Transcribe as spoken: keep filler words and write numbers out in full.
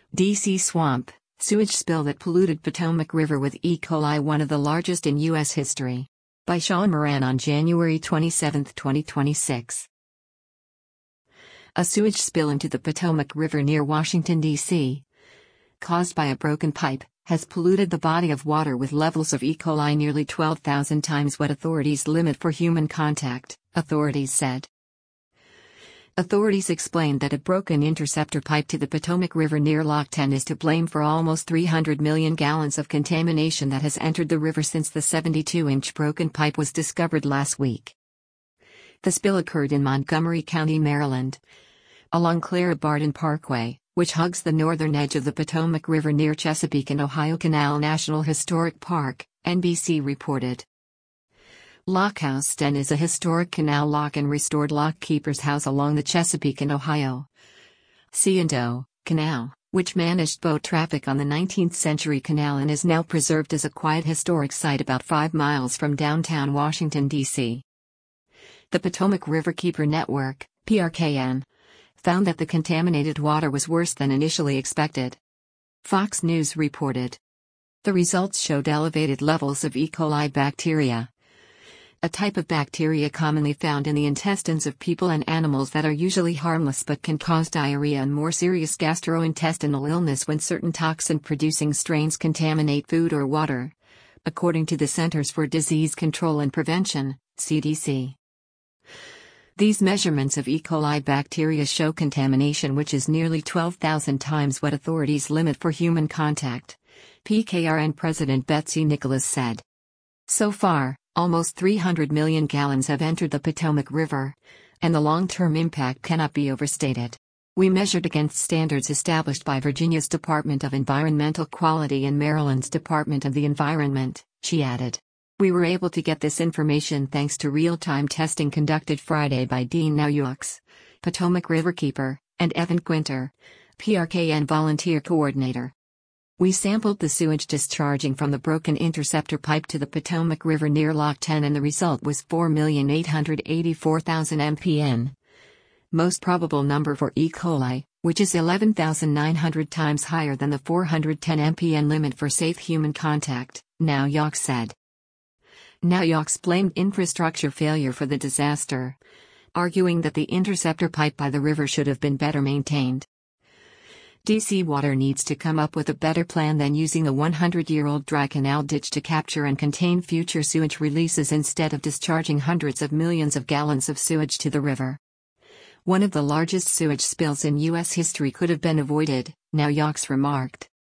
D C swamp, sewage spill that polluted Potomac River with E. coli, one of the largest in U S history. By Sean Moran on January twenty-seventh, twenty twenty-six. A sewage spill into the Potomac River near Washington, D C, caused by a broken pipe, has polluted the body of water with levels of E. coli nearly twelve thousand times what authorities limit for human contact, authorities said. Authorities explained that a broken interceptor pipe to the Potomac River near Lock ten is to blame for almost three hundred million gallons of contamination that has entered the river since the seventy-two inch broken pipe was discovered last week. The spill occurred in Montgomery County, Maryland, along Clara Barton Parkway, which hugs the northern edge of the Potomac River near Chesapeake and Ohio Canal National Historic Park, N B C reported. Lock House ten is a historic canal lock and restored lock keeper's house along the Chesapeake and Ohio C and O Canal, which managed boat traffic on the nineteenth century canal and is now preserved as a quiet historic site about five miles from downtown Washington, D C The Potomac Riverkeeper Network, P R K N, found that the contaminated water was worse than initially expected. Fox News reported. The results showed elevated levels of E. coli bacteria, a type of bacteria commonly found in the intestines of people and animals that are usually harmless but can cause diarrhea and more serious gastrointestinal illness when certain toxin-producing strains contaminate food or water, according to the Centers for Disease Control and Prevention, C D C. These measurements of E. coli bacteria show contamination which is nearly twelve thousand times what authorities limit for human contact, P K R N President Betsy Nicholas said. So far, almost three hundred million gallons have entered the Potomac River, and the long-term impact cannot be overstated. We measured against standards established by Virginia's Department of Environmental Quality and Maryland's Department of the Environment, she added. We were able to get this information thanks to real-time testing conducted Friday by Dean Nauyaux, Potomac Riverkeeper, and Evan Quinter, P R K N volunteer coordinator. We sampled the sewage discharging from the broken interceptor pipe to the Potomac River near Lock ten and the result was four million eight hundred eighty-four thousand M P N. Most probable number for E. coli, which is eleven thousand nine hundred times higher than the four hundred ten M P N limit for safe human contact, Nauyaux said. Nauyaux blamed infrastructure failure for the disaster, arguing that the interceptor pipe by the river should have been better maintained. D C Water needs to come up with a better plan than using a one hundred year old dry canal ditch to capture and contain future sewage releases instead of discharging hundreds of millions of gallons of sewage to the river. One of the largest sewage spills in U S history could have been avoided, Nauyaux remarked.